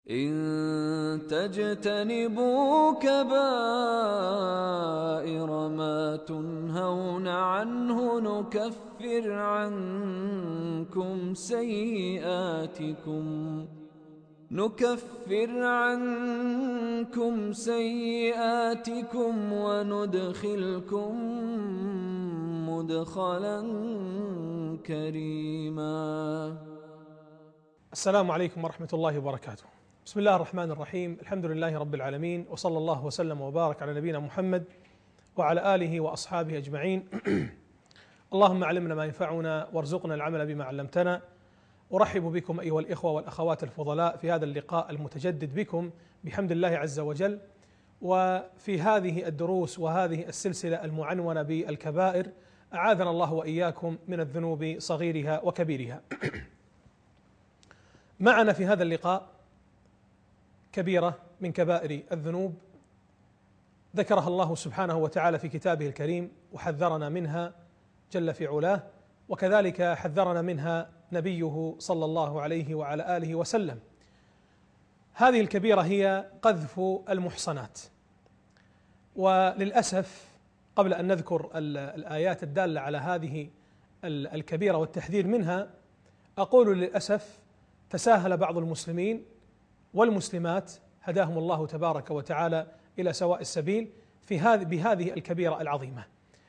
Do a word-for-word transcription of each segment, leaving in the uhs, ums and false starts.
إن تجتنبوا كبائر ما تنهون عنه نكفر عنكم سيئاتكم نكفر عنكم سيئاتكم وندخلكم مدخلا كريما. السلام عليكم ورحمة الله وبركاته. بسم الله الرحمن الرحيم. الحمد لله رب العالمين، وصلى الله وسلم وبارك على نبينا محمد وعلى آله وأصحابه أجمعين. اللهم علمنا ما ينفعنا وارزقنا العمل بما علمتنا. أرحب بكم أيها الإخوة والأخوات الفضلاء في هذا اللقاء المتجدد بكم بحمد الله عز وجل، وفي هذه الدروس وهذه السلسلة المعنونة بالكبائر، أعاذنا الله وإياكم من الذنوب صغيرها وكبيرها. معنا في هذا اللقاء كبيرة من كبائر الذنوب ذكرها الله سبحانه وتعالى في كتابه الكريم وحذرنا منها جل في علاه، وكذلك حذرنا منها نبيه صلى الله عليه وعلى آله وسلم. هذه الكبيرة هي قذف المحصنات. وللأسف قبل أن نذكر الآيات الدالة على هذه الكبيرة والتحذير منها، أقول للأسف تساهل بعض المسلمين والمسلمات هداهم الله تبارك وتعالى إلى سواء السبيل في هذه بهذه الكبيرة العظيمة،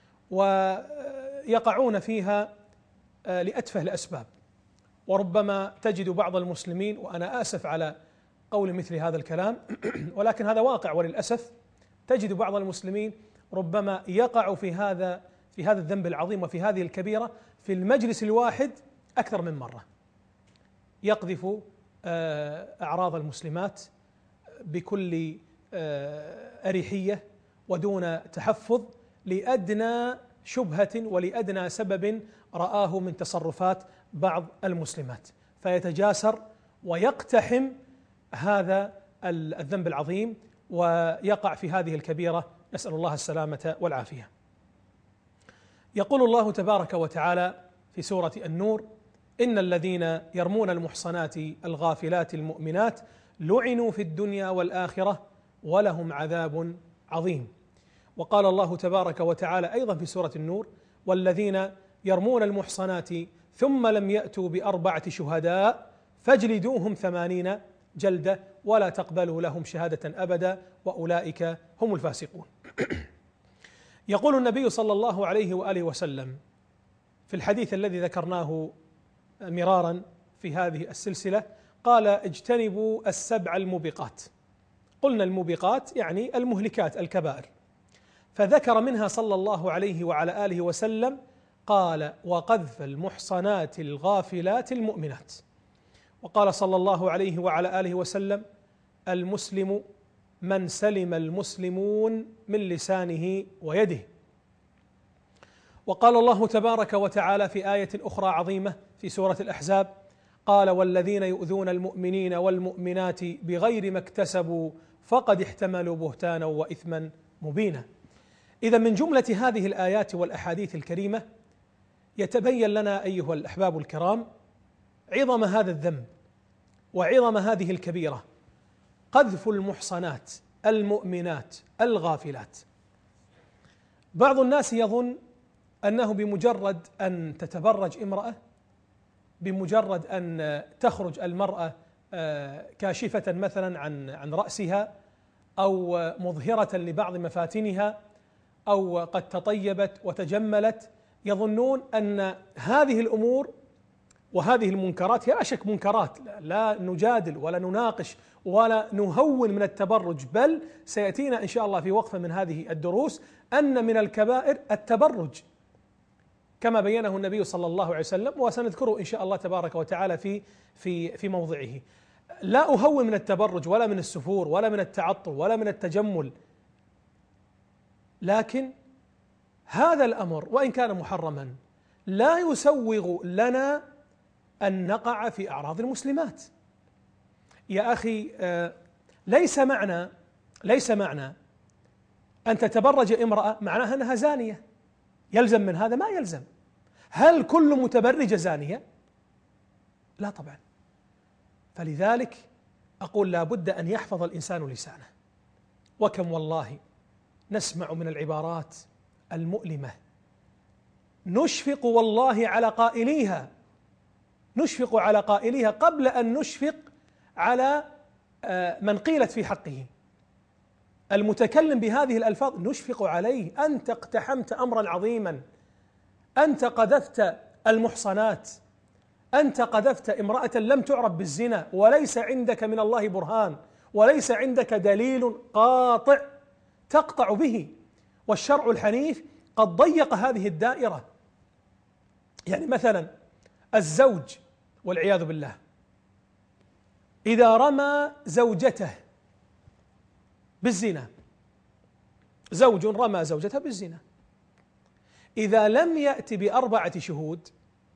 ويقعون فيها لأتفه الأسباب. وربما تجد بعض المسلمين، وأنا آسف على قول مثل هذا الكلام ولكن هذا واقع وللأسف، تجد بعض المسلمين ربما يقع في هذا في هذا الذنب العظيم وفي هذه الكبيرة في المجلس الواحد أكثر من مرة، يقذف أعراض المسلمات بكل أريحية ودون تحفظ لأدنى شبهة ولأدنى سبب رآه من تصرفات بعض المسلمات، فيتجاسر ويقتحم هذا الذنب العظيم ويقع في هذه الكبيرة، نسأل الله السلامة والعافية. يقول الله تبارك وتعالى في سورة النور: إن الذين يرمون المحصنات الغافلات المؤمنات لعنوا في الدنيا والآخرة ولهم عذاب عظيم. وقال الله تبارك وتعالى أيضا في سورة النور: والذين يرمون المحصنات ثم لم يأتوا بأربعة شهداء فاجلدوهم ثمانين جلدة ولا تقبلوا لهم شهادة أبدا وأولئك هم الفاسقون. يقول النبي صلى الله عليه وآله وسلم في الحديث الذي ذكرناه مرارا في هذه السلسلة، قال: اجتنبوا السبع الموبقات. قلنا الموبقات يعني المهلكات الكبائر، فذكر منها صلى الله عليه وعلى آله وسلم قال: وقذف المحصنات الغافلات المؤمنات. وقال صلى الله عليه وعلى آله وسلم: المسلم من سلم المسلمون من لسانه ويده. وقال الله تبارك وتعالى في آية أخرى عظيمة في سورة الأحزاب: قال: والذين يؤذون المؤمنين والمؤمنات بغير ما اكتسبوا فقد احتملوا بهتانا وإثما مبينا. إذا من جملة هذه الآيات والأحاديث الكريمة يتبين لنا أيها الأحباب الكرام عظم هذا الذنب وعظم هذه الكبيرة، قذف المحصنات المؤمنات الغافلات. بعض الناس يظن أنه بمجرد أن تتبرج امرأة، بمجرد أن تخرج المرأة كاشفة مثلا عن عن رأسها أو مظهرة لبعض مفاتنها أو قد تطيبت وتجملت، يظنون أن هذه الأمور وهذه المنكرات هي لا شك منكرات، لا نجادل ولا نناقش ولا نهون من التبرج، بل سيأتينا إن شاء الله في وقفة من هذه الدروس أن من الكبائر التبرج كما بينه النبي صلى الله عليه وسلم، وسنذكره إن شاء الله تبارك وتعالى في في في موضعه. لا أهون من التبرج ولا من السفور ولا من التعطر ولا من التجمل، لكن هذا الأمر وإن كان محرما لا يسوغ لنا أن نقع في أعراض المسلمات. يا أخي، ليس معنى ليس معنى أن تتبرج امرأة معناها أنها زانية، يلزم من هذا ما يلزم. هل كل متبرجة زانية؟ لا طبعا. فلذلك أقول لا بد أن يحفظ الإنسان لسانه. وكم والله نسمع من العبارات المؤلمة نشفق والله على قائليها، نشفق على قائليها قبل أن نشفق على من قيلت في حقه. المتكلم بهذه الألفاظ نشفق عليه، أنت اقتحمت أمرا عظيما، أنت قذفت المحصنات، أنت قذفت امرأة لم تعرف بالزنا وليس عندك من الله برهان وليس عندك دليل قاطع تقطع به، والشرع الحنيف قد ضيق هذه الدائرة. يعني مثلا الزوج والعياذ بالله إذا رمى زوجته بالزنا، زوج رمى زوجته بالزنا، إذا لم يأتي بأربعة شهود،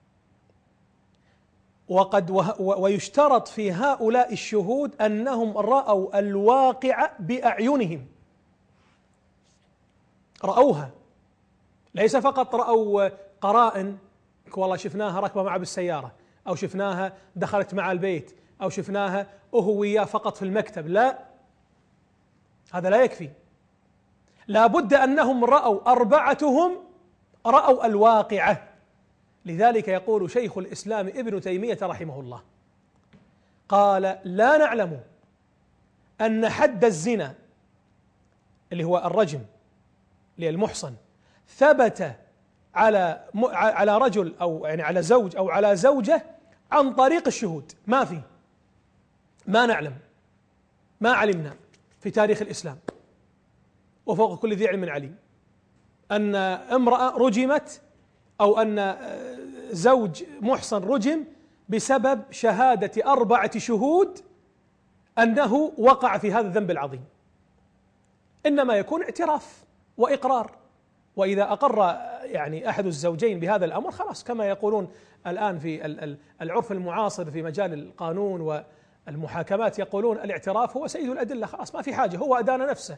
وقد ويشترط في هؤلاء الشهود أنهم رأوا الواقع بأعينهم، رأوها، ليس فقط رأوا قرائن، والله شفناها ركبة معه بالسيارة، أو شفناها دخلت مع البيت، أو شفناها وهو وياه فقط في المكتب، لا، هذا لا يكفي، لا بد أنهم رأوا أربعتهم رأوا الواقعة. لذلك يقول شيخ الإسلام ابن تيمية رحمه الله قال لا نعلم أن حد الزنا اللي هو الرجم للمحصن ثبت على على رجل أو يعني على زوج أو على زوجة عن طريق الشهود، ما في، ما نعلم، ما علمنا في تاريخ الإسلام وفوق كل ذي علم عليم أن امرأة رجمت أو أن زوج محصن رجم بسبب شهادة أربعة شهود أنه وقع في هذا الذنب العظيم، إنما يكون اعتراف وإقرار، وإذا أقر يعني أحد الزوجين بهذا الأمر خلاص، كما يقولون الآن في العرف المعاصر في مجال القانون والمحاكمات يقولون الاعتراف هو سيد الأدلة، خلاص ما في حاجة، هو أدان نفسه.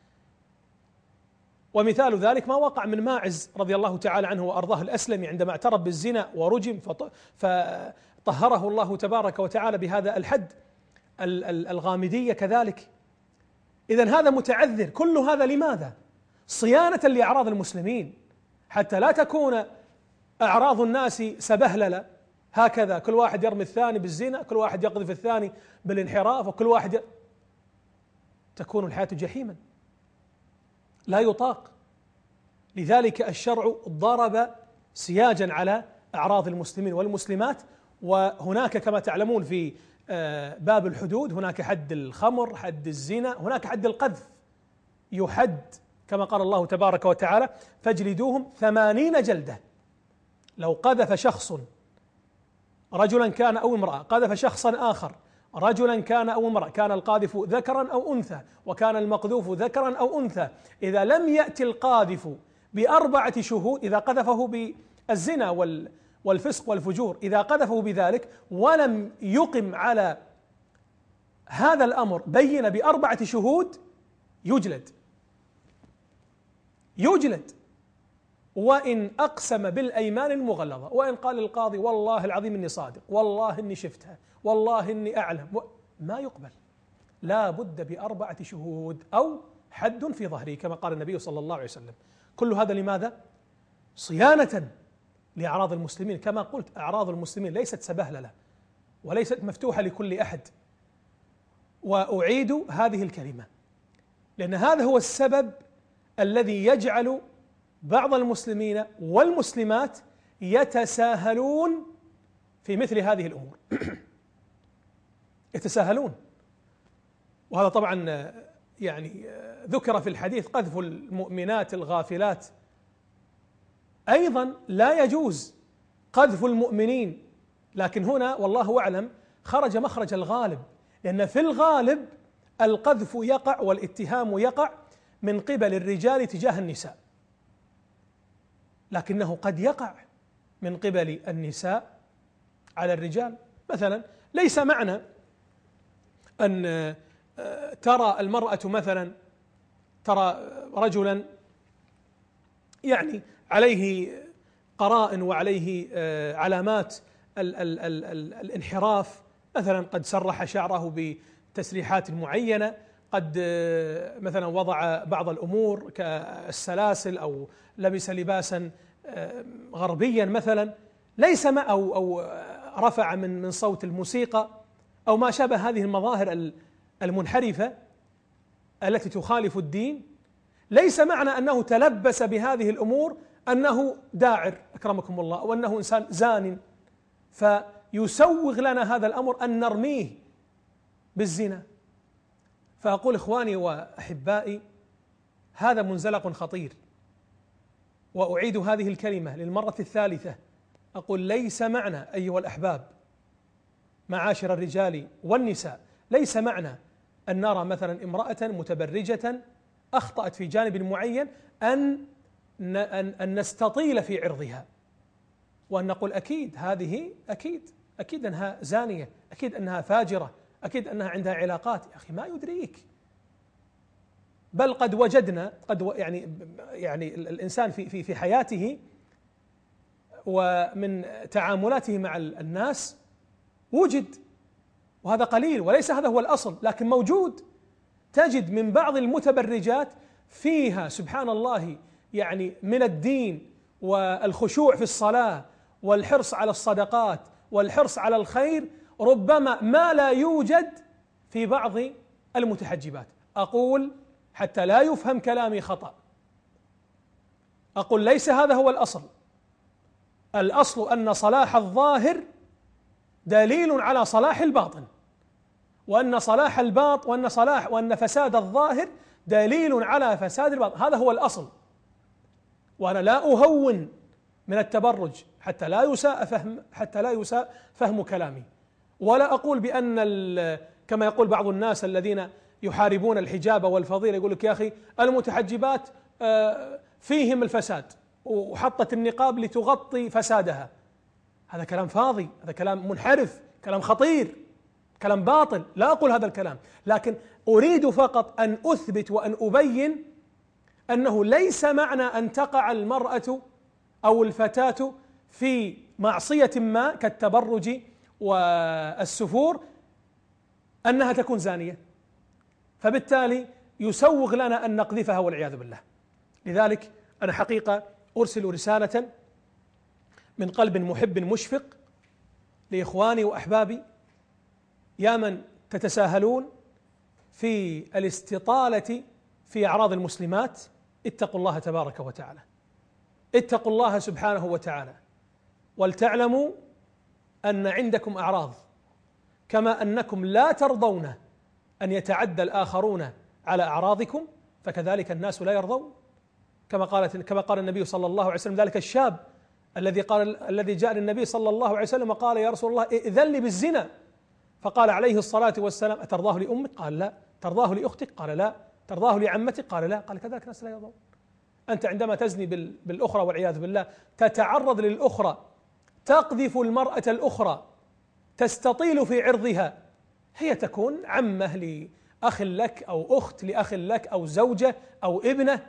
ومثال ذلك ما وقع من ماعز رضي الله تعالى عنه وأرضاه الأسلمي عندما اعترف بالزنا ورجم فطهره الله تبارك وتعالى بهذا الحد. الغامدية كذلك. إذن هذا متعذر، كل هذا لماذا؟ صيانة لأعراض المسلمين، حتى لا تكون أعراض الناس سبهللة هكذا، كل واحد يرمي الثاني بالزنا، كل واحد يقذف الثاني بالانحراف، وكل واحد ي... تكون الحياة جحيما لا يطاق. لذلك الشرع ضرب سياجا على أعراض المسلمين والمسلمات. وهناك كما تعلمون في باب الحدود هناك حد الخمر، حد الزنا، هناك حد القذف، يحد كما قال الله تبارك وتعالى فاجلدوهم ثمانين جلدة. لو قذف شخص رجلا كان أو امرأة، قذف شخصا آخر رجلا كان أو امرأة، كان القاذف ذكرا أو أنثى وكان المقذوف ذكرا أو أنثى، إذا لم يأتي القاذف بأربعة شهود، إذا قذفه بالزنا والفسق والفجور، إذا قذفه بذلك ولم يقم على هذا الأمر بين بأربعة شهود يجلد يجلد وإن أقسم بالأيمان المغلظة، وإن قال القاضي والله العظيم إني صادق، والله إني شفتها، والله إني أعلم، ما يقبل، لا بد بأربعة شهود أو حد في ظهره كما قال النبي صلى الله عليه وسلم. كل هذا لماذا؟ صيانة لأعراض المسلمين. كما قلت أعراض المسلمين ليست سبهللة وليست مفتوحة لكل أحد. وأعيد هذه الكلمة لأن هذا هو السبب الذي يجعل بعض المسلمين والمسلمات يتساهلون في مثل هذه الأمور يتساهلون. وهذا طبعا يعني ذكر في الحديث قذف المؤمنات الغافلات، أيضا لا يجوز قذف المؤمنين، لكن هنا والله أعلم خرج مخرج الغالب، لأن في الغالب القذف يقع والاتهام يقع من قبل الرجال تجاه النساء، لكنه قد يقع من قبل النساء على الرجال. مثلا ليس معنى أن ترى المرأة مثلا ترى رجلا يعني عليه قرائن وعليه علامات ال ال ال ال الانحراف، مثلا قد سرح شعره التسريحات المعينة، قد مثلا وضع بعض الأمور كالسلاسل أو لبس لباسا غربيا مثلا، ليس ما أو أو رفع من من صوت الموسيقى أو ما شابه هذه المظاهر المنحرفة التي تخالف الدين. ليس معنى أنه تلبس بهذه الأمور أنه داعر أكرمكم الله أو أنه إنسان زان، فيسوغ لنا هذا الأمر أن نرميه بالزنا. فأقول إخواني وأحبائي، هذا منزلق خطير، وأعيد هذه الكلمة للمرة الثالثة، أقول ليس معنى أيها الأحباب معاشر الرجال والنساء، ليس معنى أن نرى مثلا امرأة متبرجة أخطأت في جانب معين أن أن نستطيل في عرضها وأن نقول أكيد هذه أكيد أكيد أنها زانية، أكيد أنها فاجرة، أكيد أنها عندها علاقات. يا أخي ما يدريك، بل قد وجدنا قد يعني يعني الإنسان في في في حياته ومن تعاملاته مع الناس وجد، وهذا قليل وليس هذا هو الأصل، لكن موجود. تجد من بعض المتبرجات فيها سبحان الله يعني من الدين والخشوع في الصلاة والحرص على الصدقات والحرص على الخير ربما ما لا يوجد في بعض المتحجبات. أقول حتى لا يفهم كلامي خطأ، أقول ليس هذا هو الأصل. الأصل أن صلاح الظاهر دليل على صلاح الباطن، وأن صلاح الباطن وأن صلاح وأن فساد الظاهر دليل على فساد الباطن. هذا هو الأصل. وأنا لا أهون من التبرج حتى لا يساء فهم حتى لا يساء فهم كلامي، ولا أقول بأن كما يقول بعض الناس الذين يحاربون الحجاب والفضيلة، يقول لك يا أخي المتحجبات فيهم الفساد وحطت النقاب لتغطي فسادها. هذا كلام فاضي، هذا كلام منحرف، كلام خطير، كلام باطل. لا أقول هذا الكلام، لكن أريد فقط أن أثبت وأن أبين أنه ليس معنى أن تقع المرأة أو الفتاة في معصية ما كالتبرج والسفور أنها تكون زانية، فبالتالي يسوغ لنا أن نقذفها والعياذ بالله. لذلك أنا حقيقة أرسل رسالة من قلب محب مشفق لإخواني وأحبابي، يا من تتساهلون في الاستطالة في أعراض المسلمات، اتقوا الله تبارك وتعالى، اتقوا الله سبحانه وتعالى، ولتعلموا أن عندكم أعراض، كما أنكم لا ترضون أن يتعدى الآخرون على أعراضكم، فكذلك الناس لا يرضون. كما قالت كما قال النبي صلى الله عليه وسلم ذلك الشاب الذي قال الذي جاء للنبي صلى الله عليه وسلم وقال يا رسول الله ائذن لي بالزنا، فقال عليه الصلاة والسلام أترضاه لأمك؟ قال لا. ترضاه لأختك؟ قال لا. ترضاه لعمتك؟ قال لا. قال كذلك الناس لا يرضون. أنت عندما تزني بالأخرى والعياذ بالله تتعرض للأخرى، تقذف المرأة الأخرى، تستطيل في عرضها، هي تكون عمة لأخ لك أو أخت لأخ لك أو زوجة أو ابنة،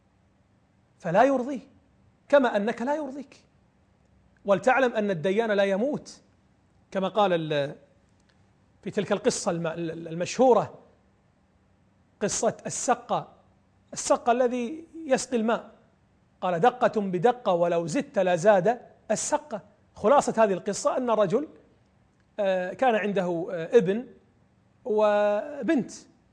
فلا يرضيه كما أنك لا يرضيك. ولتعلم أن الديان لا يموت، كما قال في تلك القصة المشهورة، قصة السقة السقة الذي يسقي الماء، قال دقة بدقة ولو زدت لزاد السقة. خلاصة هذه القصة أن رجل كان عنده ابن وبنت،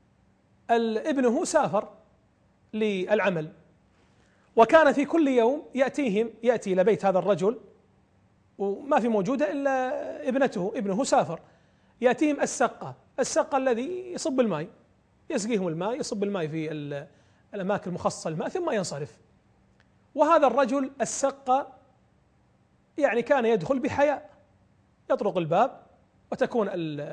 ابنه سافر للعمل، وكان في كل يوم يأتيهم يأتي إلى بيت هذا الرجل وما في موجودة إلا ابنته، ابنه سافر، يأتيهم السقة السقة الذي يصب الماء، يسقيهم الماء، يصب الماء في الأماكن المخصصة للماء ثم ينصرف. وهذا الرجل السقة يعني كان يدخل بحياء، يطرق الباب وتكون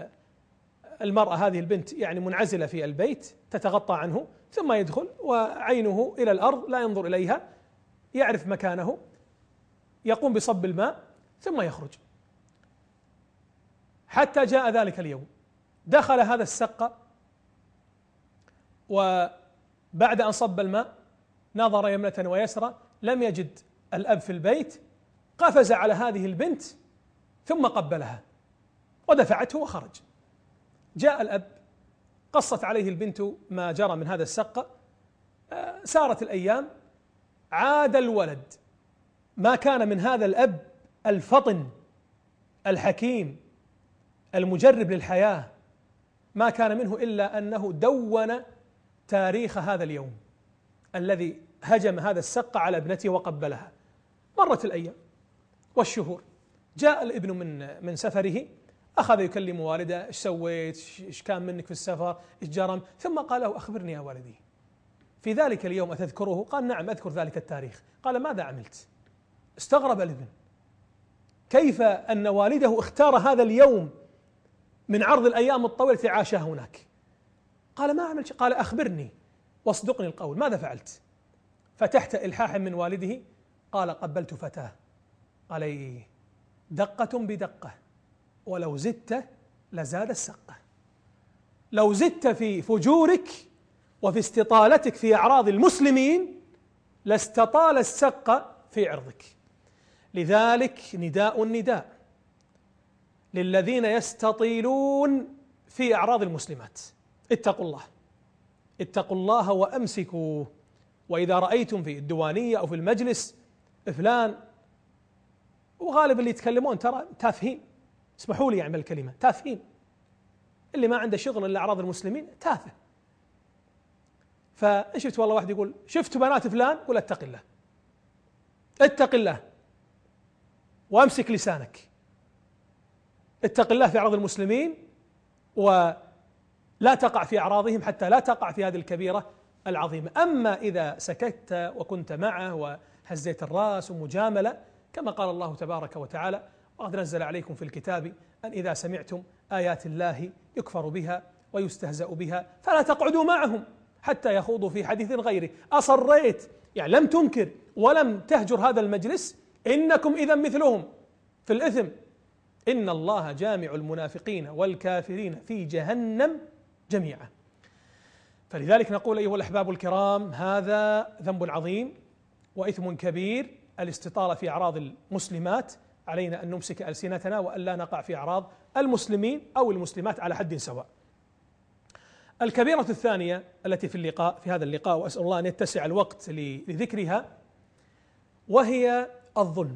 المرأة هذه البنت يعني منعزلة في البيت تتغطى عنه، ثم يدخل وعينه إلى الأرض لا ينظر إليها، يعرف مكانه، يقوم بصب الماء ثم يخرج. حتى جاء ذلك اليوم، دخل هذا السقة وبعد أن صب الماء نظر يمنة ويسرى لم يجد الأب في البيت، قفز على هذه البنت ثم قبلها ودفعته وخرج. جاء الأب قصت عليه البنت ما جرى من هذا السق. سارت الأيام، عاد الولد، ما كان من هذا الأب الفطن الحكيم المجرب للحياة، ما كان منه إلا أنه دون تاريخ هذا اليوم الذي هجم هذا السق على ابنته وقبلها. مرت الأيام والشهور، جاء الابن من من سفره، أخذ يكلم والده: إيش سويت؟ إيش كان منك في السفر؟ إيش جرم؟ ثم قال له: أخبرني يا والدي، في ذلك اليوم أتذكره؟ قال: نعم أذكر ذلك التاريخ. قال: ماذا عملت؟ استغرب الابن، كيف أن والده اختار هذا اليوم من عرض الأيام الطويلة التي عاشها هناك؟ قال: ما عملت شيء. قال: أخبرني واصدقني القول، ماذا فعلت؟ فتحت إلحاحا من والده، قال: قبلت فتاة. قال: إيه، دقة بدقة، ولو زدت لزاد السقة. لو زدت في فجورك وفي استطالتك في أعراض المسلمين لاستطال السق في عرضك. لذلك نداء النداء للذين يستطيلون في أعراض المسلمات: اتقوا الله، اتقوا الله وأمسكوا. وإذا رأيتم في الديوانية أو في المجلس فلان، وغالب اللي يتكلمون ترى تافهين، اسمحوا لي يعني بالكلمة، تافهين، اللي ما عنده شغل إلا أعراض المسلمين تافه. فشفت والله واحد يقول: شفت بنات فلان؟ قل اتق الله، اتق الله وامسك لسانك، اتق الله في أعراض المسلمين ولا تقع في أعراضهم حتى لا تقع في هذه الكبيرة العظيمة. أما إذا سكت وكنت معه وهزيت الرأس ومجاملة، كما قال الله تبارك وتعالى: وقد نزل عليكم في الكتاب أن إذا سمعتم آيات الله يكفر بها ويستهزأ بها فلا تقعدوا معهم حتى يخوضوا في حديث غيره. أصريت يعني لم تنكر ولم تهجر هذا المجلس، إنكم إذا مثلهم في الإثم، إن الله جامع المنافقين والكافرين في جهنم جميعا. فلذلك نقول أيها الأحباب الكرام: هذا ذنب عظيم وإثم كبير، الاستطالة في أعراض المسلمات. علينا أن نمسك ألسنتنا وأن لا نقع في أعراض المسلمين أو المسلمات على حد سواء. الكبيرة الثانية التي في اللقاء في هذا اللقاء، وأسأل الله أن يتسع الوقت لذكرها، وهي الظلم.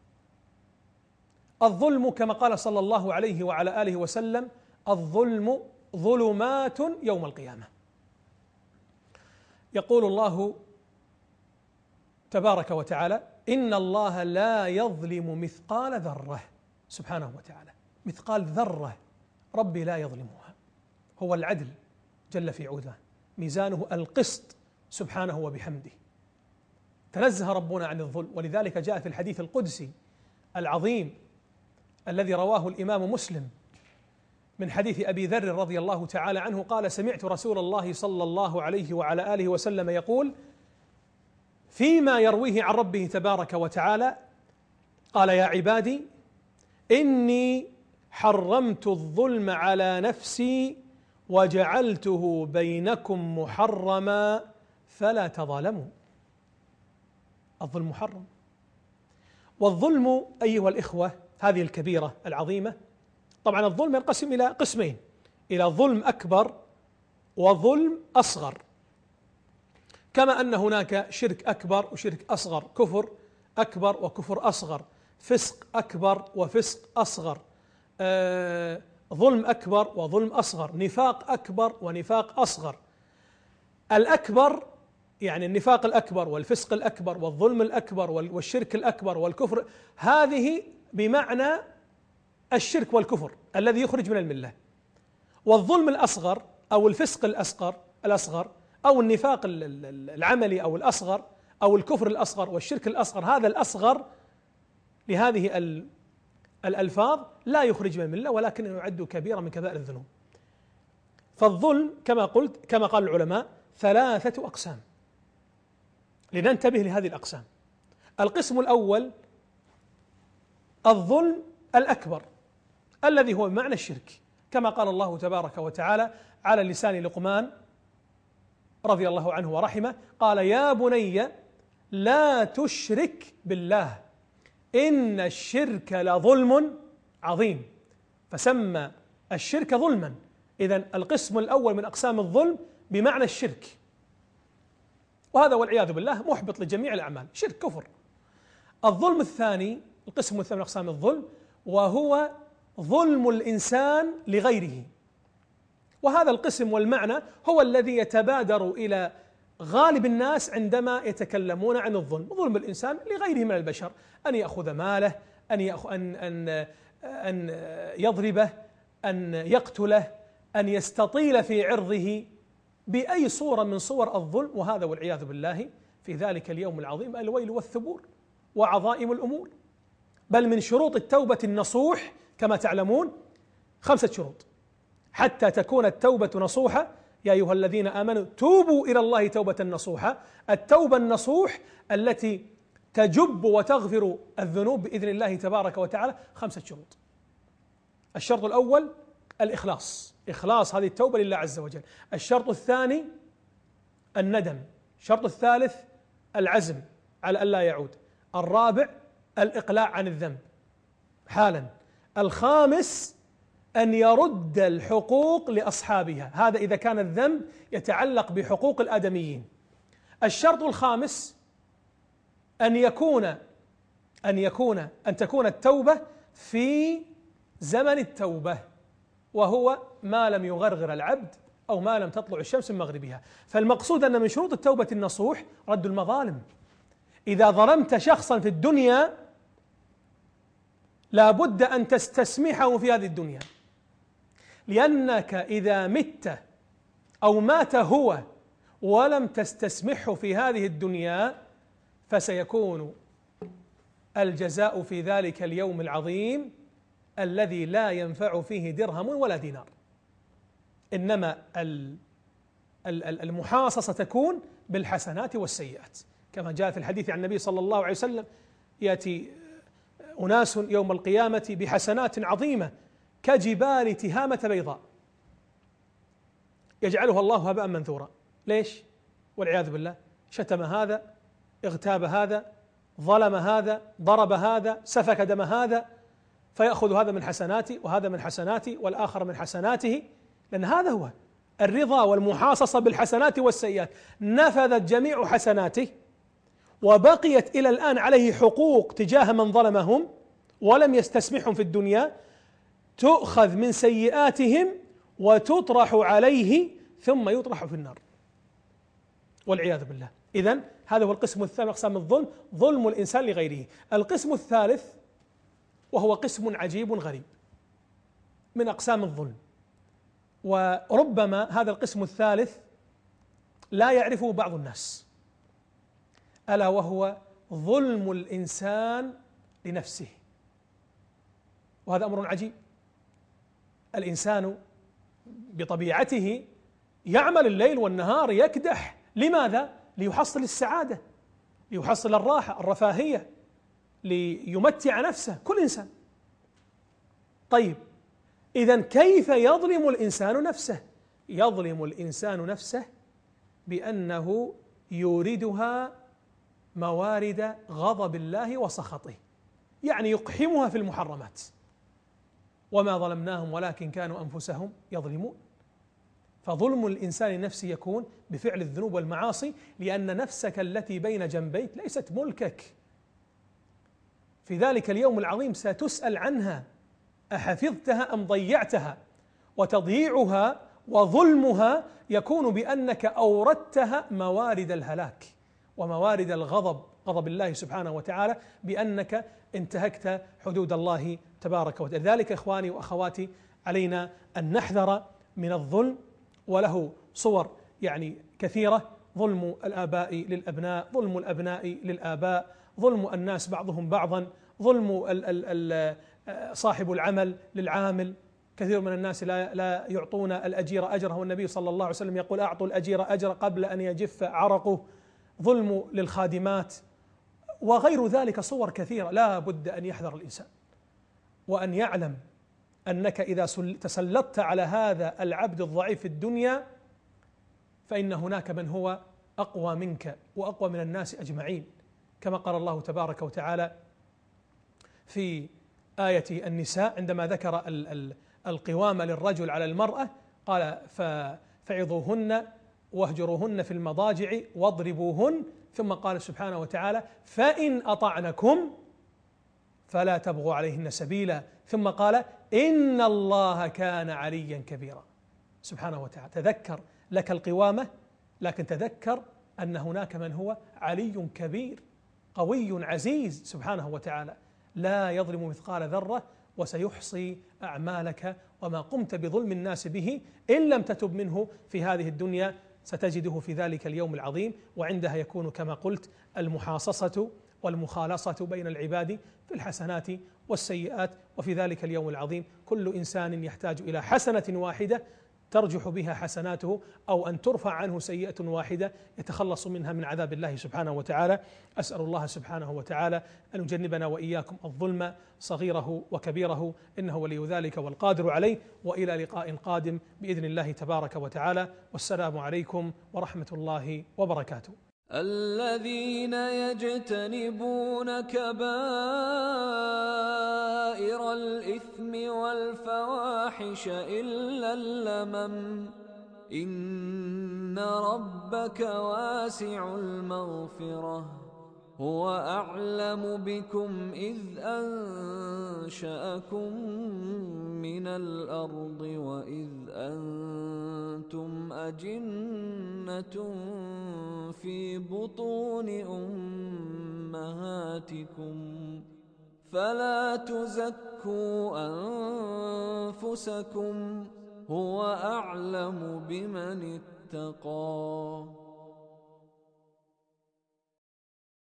الظلم كما قال صلى الله عليه وعلى آله وسلم: الظلم ظلمات يوم القيامة. يقول الله تبارك وتعالى: إن الله لا يظلم مثقال ذرة. سبحانه وتعالى، مثقال ذرة ربي لا يظلمها، هو العدل جل في علاه، ميزانه القسط سبحانه وبحمده، تنزه ربنا عن الظلم. ولذلك جاء في الحديث القدسي العظيم الذي رواه الإمام مسلم من حديث أبي ذر رضي الله تعالى عنه قال: سمعت رسول الله صلى الله عليه وعلى آله وسلم يقول فيما يرويه عن ربه تبارك وتعالى، قال: يا عبادي إني حرمت الظلم على نفسي وجعلته بينكم محرما فلا تظالموا. الظلم محرم. والظلم أيها الإخوة هذه الكبيرة العظيمة، طبعا الظلم ينقسم إلى قسمين: إلى ظلم أكبر وظلم أصغر. كما أن هناك شرك أكبر وشرك أصغر، كفر أكبر وكفر أصغر، فسق أكبر وفسق أصغر، آه ظلم أكبر وظلم أصغر، نفاق أكبر ونفاق أصغر. الأكبر يعني النفاق الأكبر والفسق الأكبر والظلم الأكبر والشرك الأكبر والكفر، هذه بمعنى الشرك والكفر الذي يخرج من الملة. والظلم الأصغر أو الفسق الأصغر الأصغر أو النفاق العملي أو الأصغر أو الكفر الأصغر والشرك الأصغر، هذا الأصغر لهذه الألفاظ لا يخرج من الملة، ولكنه يعد كبيرة من كبائر الذنوب. فالظلم كما قلت كما قال العلماء ثلاثة أقسام، لننتبه لهذه الأقسام. القسم الأول الظلم الأكبر الذي هو بمعنى الشرك، كما قال الله تبارك وتعالى على لسان لقمان رضي الله عنه ورحمه، قال: يا بني لا تشرك بالله إن الشرك لظلم عظيم. فسمى الشرك ظلما إذن القسم الأول من أقسام الظلم بمعنى الشرك، وهذا والعياذ بالله محبط لجميع الأعمال، شرك كفر. الظلم الثاني، القسم الثاني من أقسام الظلم، وهو ظلم الإنسان لغيره، وهذا القسم والمعنى هو الذي يتبادر إلى غالب الناس عندما يتكلمون عن الظلم. ظلم الإنسان لغيره من البشر، أن يأخذ ماله، أن يأخذ أن أن أن يضربه، أن يقتله، أن يستطيل في عرضه، بأي صورة من صور الظلم، وهذا والعياذ بالله في ذلك اليوم العظيم الويل والثبور وعظائم الأمور. بل من شروط التوبة النصوح كما تعلمون خمسة شروط حتى تكون التوبة نصوحة. يا أيها الذين آمنوا توبوا إلى الله توبة نصوحة. التوبة النصوح التي تجب وتغفر الذنوب بإذن الله تبارك وتعالى خمسة شروط. الشرط الأول الإخلاص، إخلاص هذه التوبة لله عز وجل. الشرط الثاني الندم. الشرط الثالث العزم على ألا يعود. الرابع الإقلاع عن الذنب حالا. الخامس أن يرد الحقوق لأصحابها، هذا إذا كان الذنب يتعلق بحقوق الآدميين. الشرط الخامس أن يكون أن يكون أن تكون التوبة في زمن التوبة، وهو ما لم يغرغر العبد أو ما لم تطلع الشمس من مغربها. فالمقصود أن من شروط التوبة النصوح رد المظالم. إذا ظلمت شخصا في الدنيا لا بد أن تستسمحه في هذه الدنيا، لأنك إذا مت أو مات هو ولم تستسمحه في هذه الدنيا فسيكون الجزاء في ذلك اليوم العظيم الذي لا ينفع فيه درهم ولا دينار. إنما المحاصصة تكون بالحسنات والسيئات، كما جاء في الحديث عن النبي صلى الله عليه وسلم: يأتي أناس يوم القيامة بحسنات عظيمة كجبال تهامة بيضاء يجعلها الله هباء منثورا. ليش؟ والعياذ بالله، شتم هذا، اغتاب هذا، ظلم هذا، ضرب هذا، سفك دم هذا، فيأخذ هذا من حسناتي وهذا من حسناتي والآخر من حسناته، لأن هذا هو الرضا والمحاصصة بالحسنات والسيئات. نفذت جميع حسناته وبقيت إلى الآن عليه حقوق تجاه من ظلمهم ولم يستسمحهم في الدنيا، تؤخذ من سيئاتهم وتطرح عليه ثم يطرح في النار والعياذ بالله. إذن هذا هو القسم الثاني من أقسام الظلم، ظلم الإنسان لغيره. القسم الثالث وهو قسم عجيب غريب من أقسام الظلم، وربما هذا القسم الثالث لا يعرفه بعض الناس، ألا وهو ظلم الإنسان لنفسه. وهذا أمر عجيب. الإنسان بطبيعته يعمل الليل والنهار، يكدح، لماذا؟ ليحصل السعادة، ليحصل الراحة، الرفاهية، ليمتع نفسه، كل إنسان. طيب إذن كيف يظلم الإنسان نفسه؟ يظلم الإنسان نفسه بأنه يوردها موارد غضب الله وسخطه، يعني يقحمها في المحرمات. وما ظلمناهم ولكن كانوا أنفسهم يظلمون. فظلم الإنسان لنفسه يكون بفعل الذنوب والمعاصي، لأن نفسك التي بين جنبيك ليست ملكك، في ذلك اليوم العظيم ستسأل عنها، أحفظتها أم ضيعتها؟ وتضييعها وظلمها يكون بأنك أوردتها موارد الهلاك وموارد الغضب، غضب الله سبحانه وتعالى، بأنك انتهكت حدود الله تبارك وتعالى. لذلك إخواني وأخواتي علينا أن نحذر من الظلم، وله صور يعني كثيرة: ظلم الآباء للأبناء، ظلم الأبناء للآباء، ظلم الناس بعضهم بعضا، ظلم ال ال ال صاحب العمل للعامل. كثير من الناس لا لا يعطون الأجير أجره، والنبي صلى الله عليه وسلم يقول: أعطوا الأجير أجره قبل أن يجف عرقه. ظلم للخادمات وغير ذلك، صور كثيرة. لا بد أن يحذر الإنسان وأن يعلم أنك إذا تسلطت على هذا العبد الضعيف في الدنيا فإن هناك من هو أقوى منك وأقوى من الناس أجمعين، كما قال الله تبارك وتعالى في آية النساء عندما ذكر القوام للرجل على المرأة: قال فعظوهن واهجروهن في المضاجع واضربوهن، ثم قال سبحانه وتعالى فإن أطعنكم فلا تبغوا عليهن سبيلا، ثم قال إن الله كان عليا كبيرا. سبحانه وتعالى تذكر لك القوامة، لكن تذكر أن هناك من هو علي كبير قوي عزيز سبحانه وتعالى، لا يظلم مثقال ذرة وسيحصي أعمالك، وما قمت بظلم الناس به إن لم تتب منه في هذه الدنيا ستجده في ذلك اليوم العظيم، وعندها يكون كما قلت المحاصصة والمخالصة بين العباد في الحسنات والسيئات. وفي ذلك اليوم العظيم كل إنسان يحتاج إلى حسنة واحدة ترجح بها حسناته، أو أن ترفع عنه سيئة واحدة يتخلص منها من عذاب الله سبحانه وتعالى. أسأل الله سبحانه وتعالى أن يجنبنا وإياكم الظلم صغيره وكبيره، إنه ولي ذلك والقادر عليه. وإلى لقاء قادم بإذن الله تبارك وتعالى، والسلام عليكم ورحمة الله وبركاته. الذين يجتنبون كبائر الإثم والفواحش إلا اللمم إن ربك واسع المغفرة هو أعلم بكم إذ أنشأكم من الأرض وإذ أنتم أجنة في بطون أمهاتكم فلا تزكوا أنفسكم هو أعلم بمن اتقى.